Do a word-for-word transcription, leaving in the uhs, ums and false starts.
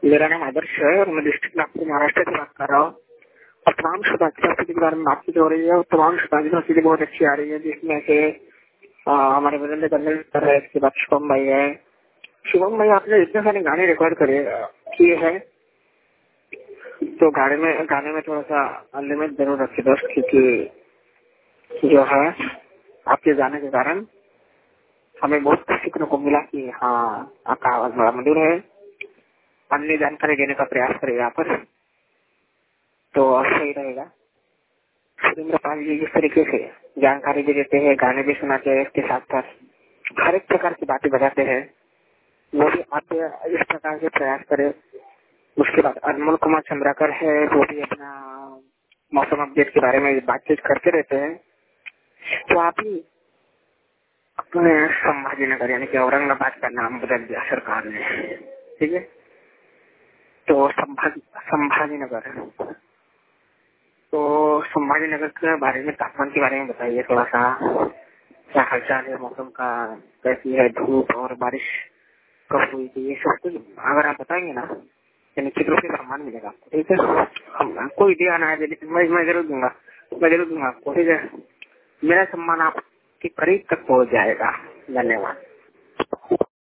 मेरा नाम आदर्श है और मैं डिस्ट्रिक्ट नागपुर महाराष्ट्र से बात कर रहा हूँ। और तमाम शुभाकांक्षी के बारे में बातचीत हो रही है और तमाम शुभाकांक्षी बहुत अच्छी आ रही है, जिसमें से आ, हमारे विनंती करने कर रहे हैं। इसके बाद शुभम भाई है। शुभम भाई, आपने इतने सारे गाने रिकॉर्ड करे किए हैं, तो गाने में गाने में थोड़ा सा अनलिमिट जरूर रखिए दोस्त, क्योंकि जो है आपके गाने के कारण हमें बहुत कुछ सीखने को मिला कि हाँ आपका आवाज बड़ा मधुर है। अन्य जानकारी देने का प्रयास करेगा यहाँ पर तो सही रहेगा। सुरेंद्र पाल जी जिस तरीके से जानकारी भी देते हैं, गाने भी सुनाते हैं, इसके साथ साथ हर एक प्रकार की बातें बताते हैं, वो भी आप इस प्रकार से प्रयास करें। उसके बाद अनमोल कुमार चंद्राकर है, वो भी अपना मौसम अपडेट के बारे में बातचीत करते रहते हैं। तो आप ही अपने संभाजीनगर यानी कि औरंगाबाद का नाम बदल दिया सरकार ने, ठीक है? तो संभाजी संभाजीनगर तो संभाजीनगर के बारे में, तापमान के बारे में बताइए थोड़ा सा। क्या हालचाल है मौसम का, कैसी है धूप और बारिश कब हुई थी, ये सब कुछ अगर आप बताएंगे ना तो निश्चित रूप से सम्मान मिलेगा आपको, ठीक है? हम आपको दिया आना है, लेकिन मैं मैं जरूर दूंगा, मैं जरूर दूंगा आपको, ठीक है? मेरा सम्मान आपके करीब तक पहुंच जाएगा। धन्यवाद।